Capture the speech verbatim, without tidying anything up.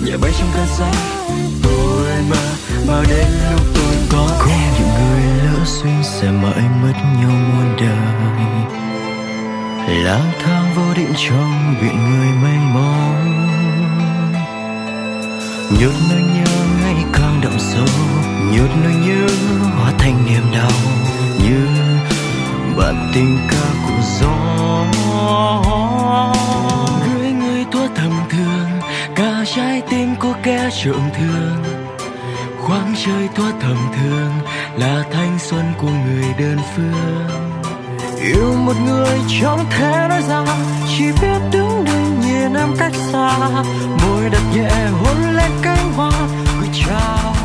nhẹ bay trong cơn gió. Tôi mơ mơ đến lúc tôi có có những người lỡ duyên sẽ mãi mất nhau muôn đời, lang thang vô định trong biển người mênh mông. Nhốt nỗi nhớ ngày càng đậm sâu, nhốt nỗi nhớ hóa thành niềm đau như bản tình ca của gió. Gửi người thua thầm thương, cả trái tim có kẻ trộm thương. Khoáng trời thua thầm thương là thanh xuân của người đơn phương. Yêu một người chẳng thể nói ra, chỉ biết đứng đây nhìn em cách xa. Môi đặt nhẹ hôn lên cánh hoa gửi chào.